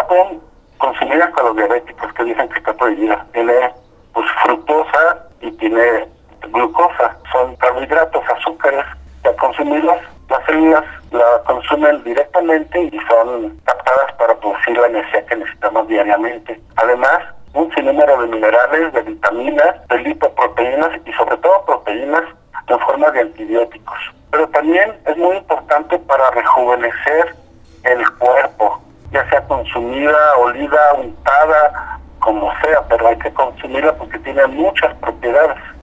pueden consumir hasta los diabéticos, que dicen que está prohibida. Tiene pues fructosa y tiene glucosa. Son carbohidratos, azúcares, que al consumirlas, las células la consumen directamente y son captadas para producir la energía que necesitamos diariamente. Además, un sinnúmero de minerales, de vitaminas, de lipoproteínas y sobre todo proteínas en forma de antibióticos. Pero también es muy importante para rejuvenecer el cuerpo, ya sea consumida, olida, untada, como sea, pero hay que consumirla porque tiene muchas propiedades.